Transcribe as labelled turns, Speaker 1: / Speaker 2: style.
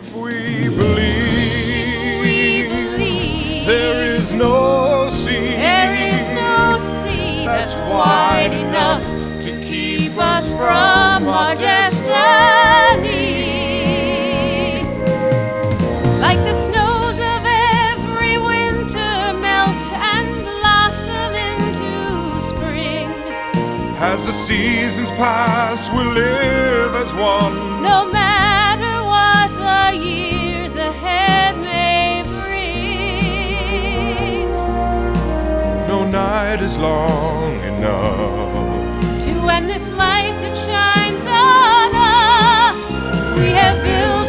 Speaker 1: If we believe, there is no sea,
Speaker 2: that's wide enough to keep us from our destiny. Like the snows of every winter melt and blossom into spring.
Speaker 1: As the seasons pass, we'll live as one.
Speaker 2: No matter what the years ahead may bring.
Speaker 1: No night is long enough